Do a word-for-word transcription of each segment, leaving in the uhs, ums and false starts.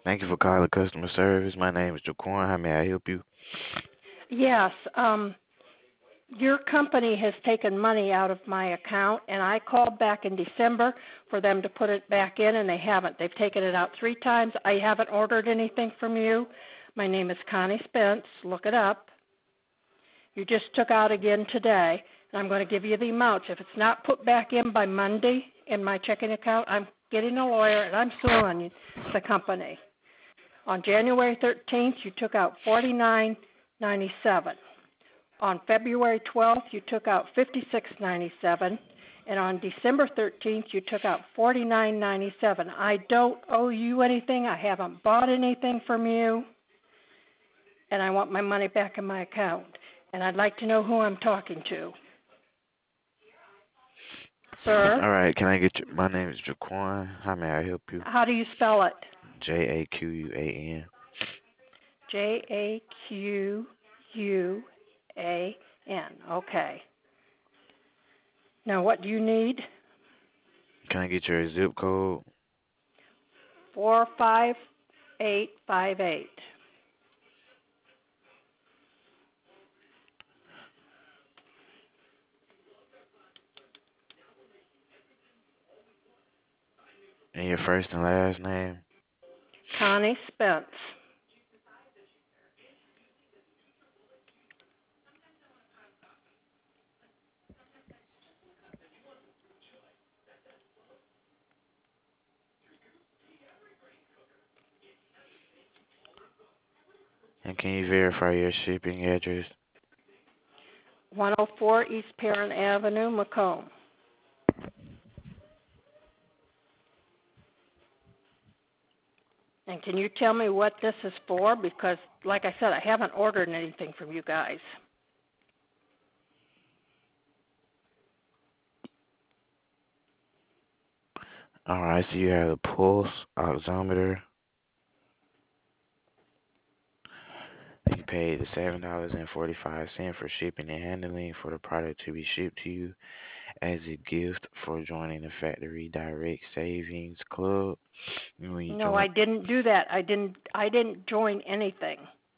Thank you for calling customer service. My name is Jaquan. How may I help you? Yes, um, your company has taken money out of my account, and I called back in December for them to put it back in, and they haven't. They've taken it out three times. I haven't ordered anything from you. My name is Connie Spence. Look it up. You just took out again today, and I'm going to give you the amounts. If it's not put back in by Monday in my checking account, I'm getting a lawyer, and I'm suing the company. On January thirteenth, you took out forty-nine ninety-seven. On February twelfth, you took out fifty-six ninety-seven, and on December thirteenth, you took out forty-nine ninety-seven. I don't owe you anything. I haven't bought anything from you, and I want my money back in my account. And I'd like to know who I'm talking to. Sir? All right, can I get you? My name is Jaquan. How may I help you? How do you spell it? J A Q U A N. J A Q U A N. Okay. Now, what do you need? Can I get your zip code? four five eight five eight. And your first and last name? Connie Spence. And can you verify your shipping address? one oh four East Perrin Avenue, Macomb. And can you tell me what this is for? Because, like I said, I haven't ordered anything from you guys. All right, so you have a pulse oximeter. You paid the seven dollars and forty-five cents for shipping and handling for the product to be shipped to you as a gift for joining the Factory Direct Savings Club. And when you No, join, I didn't do that. I didn't. I didn't join anything.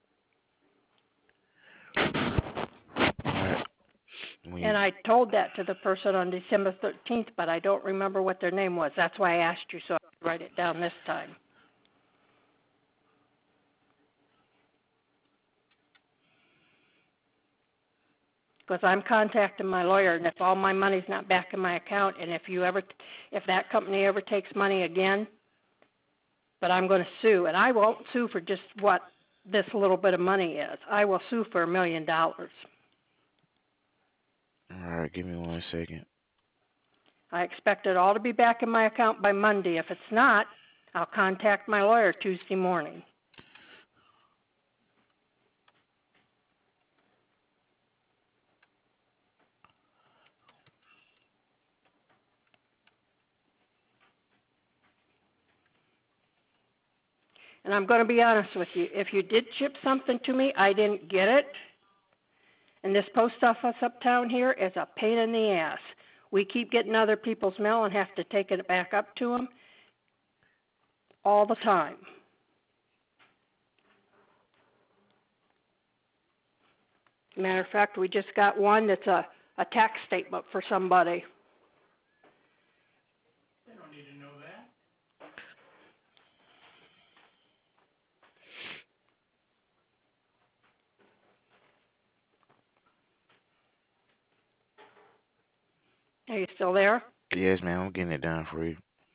all right, when you And I told that to the person on December thirteenth, but I don't remember what their name was. That's why I asked you, so I could write it down this time. Because I'm contacting my lawyer, and if all my money's not back in my account, and if you ever, if that company ever takes money again, but I'm going to sue, and I won't sue for just what this little bit of money is. I will sue for a million dollars. all right, give me one second. I expect it all to be back in my account by Monday. If it's not, I'll contact my lawyer Tuesday morning. And I'm going to be honest with you. If you did ship something to me, I didn't get it. And this post office uptown here is a pain in the ass. We keep getting other people's mail and have to take it back up to them all the time. Matter of fact, we just got one that's a, a tax statement for somebody. They don't need to know that. Are you still there? Yes, ma'am, I'm getting it done for you.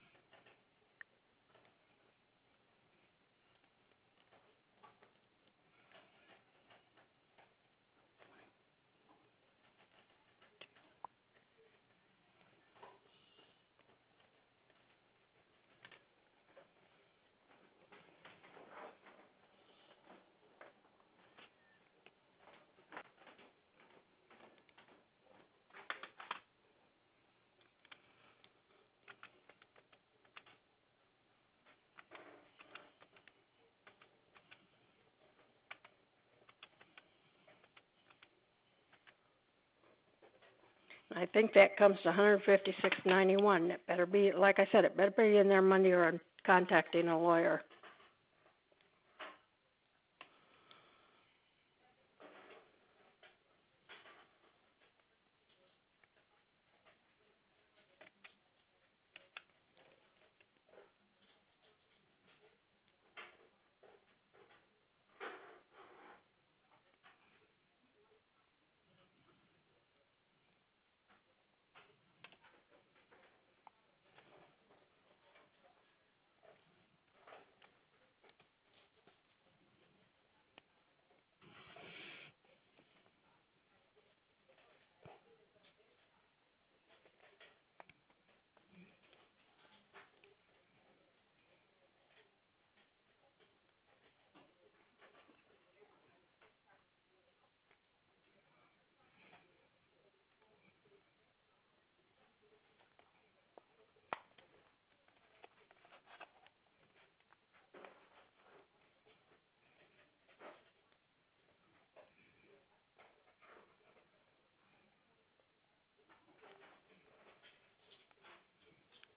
I think that comes to one hundred fifty-six ninety-one. It better be, like I said, it better be in there Monday or I'm contacting a lawyer.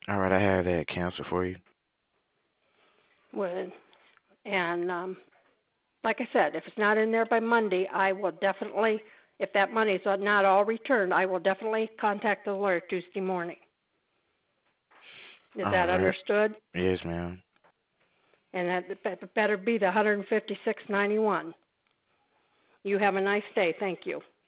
All right, I have that canceled for you. With, and um, like I said, if it's not in there by Monday, I will definitely, if that money is not all returned, I will definitely contact the lawyer Tuesday morning. Is All that right. understood? Yes, ma'am. And that, that better be the one hundred fifty-six ninety-one. You have a nice day. Thank you.